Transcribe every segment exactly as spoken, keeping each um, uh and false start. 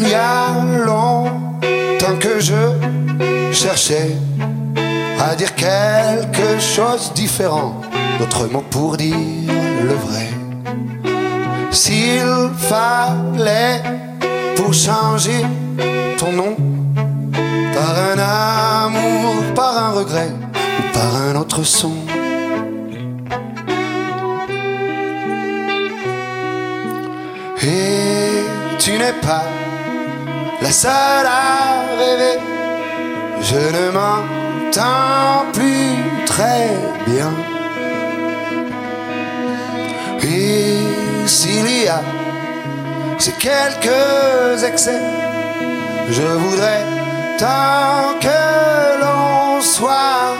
Il y a longtemps que je cherchais à dire quelque chose de différent, d'autres mots pour dire le vrai. S'il fallait pour changer ton nom par un amour, par un regret ou par un autre son, et tu n'es pas la seule à rêver, je ne m'entends plus très bien. Et s'il y a ces quelques excès, je voudrais tant que l'on soit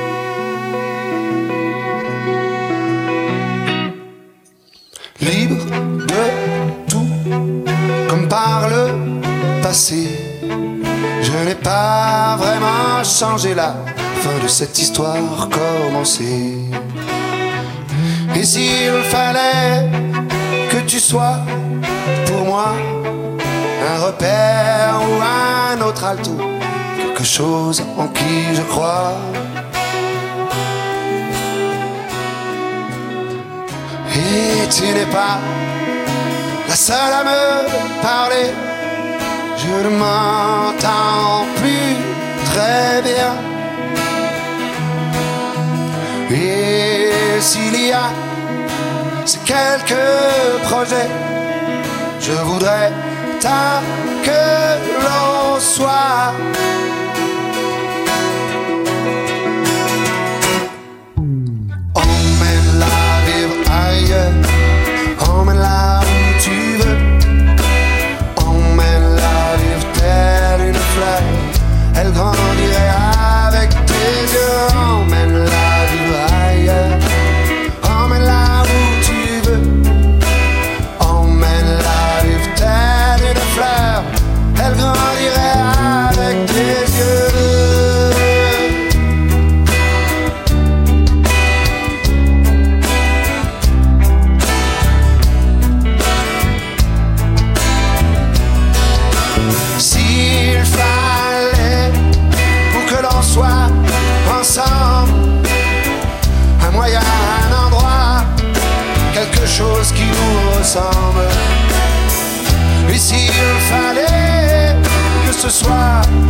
libre de tout, comme par le passé. Je n'ai pas vraiment changé la fin de cette histoire commencée. Et s'il fallait que tu sois pour moi un repère ou un autre alto, quelque chose en qui je crois, et tu n'es pas la seule à me parler, je ne m'entends plus très bien. Et s'il y a ces quelques projets, je voudrais tant que l'on soit emmène-la vivre ailleurs, emmène-la où tu veux, emmène-la vivre telle une fleur, elle grandirait avec tes yeux. Emmène-la vivre ailleurs, emmène-la où tu veux, emmène-la vivre telle une fleur, elle grandirait avec tes yeux. S'il fallait pour que l'on soit ensemble, un moyen, un endroit, quelque chose qui nous ressemble. Et s'il fallait que ce soit